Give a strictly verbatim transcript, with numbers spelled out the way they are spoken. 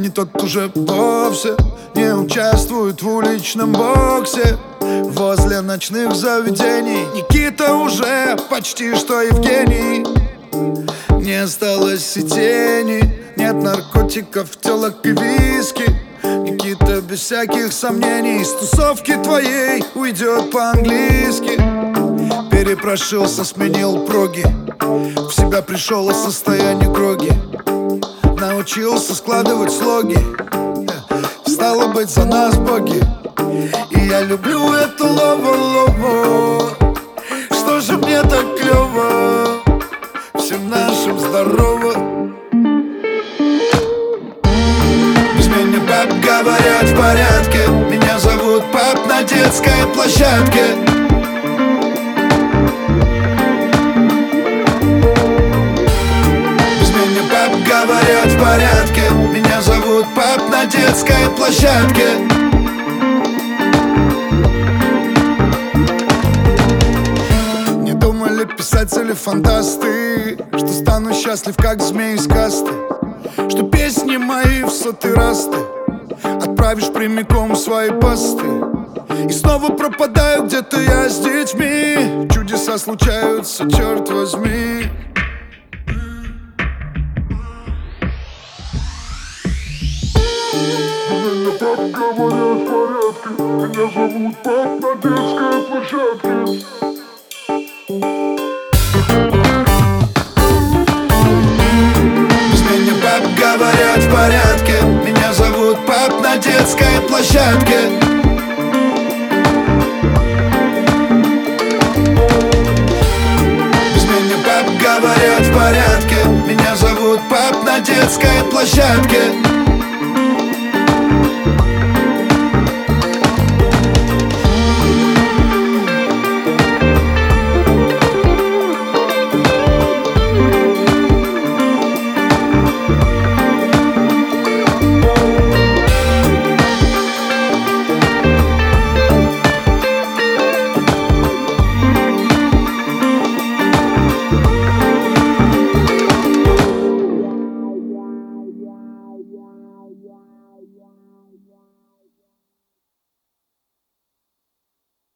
не тот уже вовсе, не участвует в уличном боксе. Возле ночных заведений Никита уже почти что Евгений. Не осталось и тени, нет наркотиков, телок и виски. Никита без всяких сомнений с тусовки твоей уйдет по-английски. Перепрошился, сменил проги, в себя пришел из состояния гроги. Научился складывать слоги, стало быть за нас боги. И я люблю эту лову-лову. Что же мне так клево, всем нашим здорово. Без меня пап говорят в порядке, меня зовут пап на детской площадке. Без меня пап говорят в порядке, меня зовут пап на детской площадке. Писатели-фантасты, что стану счастлив, как змей из касты, что песни мои в сотый раз ты отправишь прямиком в свои посты. И снова пропадаю где-то я с детьми, чудеса случаются, черт возьми. Меня пап говорят в порядке, меня зовут пап на детской площадке. Говорят в порядке, меня зовут пап на детской площадке. Без меня пап говорят в порядке, меня зовут пап на детской площадке.